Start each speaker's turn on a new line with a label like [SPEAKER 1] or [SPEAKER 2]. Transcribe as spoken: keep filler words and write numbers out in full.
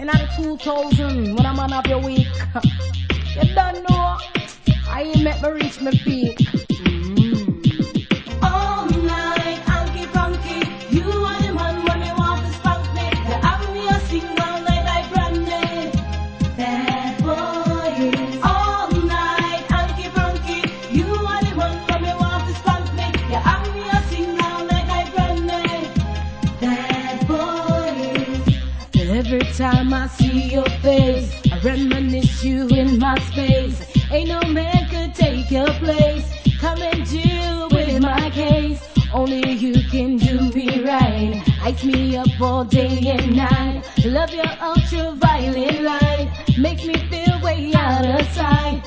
[SPEAKER 1] in the two thousand, when I'm on up your week. You don't know, I ain't make me reach my peak. Mm.
[SPEAKER 2] All night, Anky Punky, you are the man when me want to spank me. You have me a single night like brandy. Bad boy. All night, Anky Punky, you are the man when me want to spank me. You have me a single night like brandy. Bad boy.
[SPEAKER 1] Every time I see your face, I reminisce you in my space. Ain't no man could take your place. Come and deal with my case. Only you can do me right. Ice me up all day and night. Love your ultraviolet light. Make me feel way out of sight.